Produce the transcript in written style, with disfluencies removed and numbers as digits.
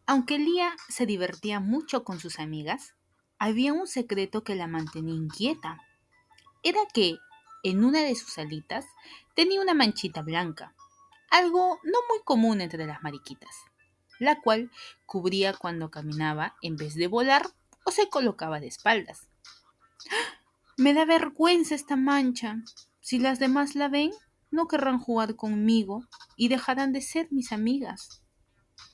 Aunque Lía se divertía mucho con sus amigas, había un secreto que la mantenía inquieta. Era que en una de sus alitas tenía una manchita blanca, algo no muy común entre las mariquitas, la cual cubría cuando caminaba en vez de volar o se colocaba de espaldas. Me da vergüenza esta mancha. Si las demás la ven, no querrán jugar conmigo y dejarán de ser mis amigas.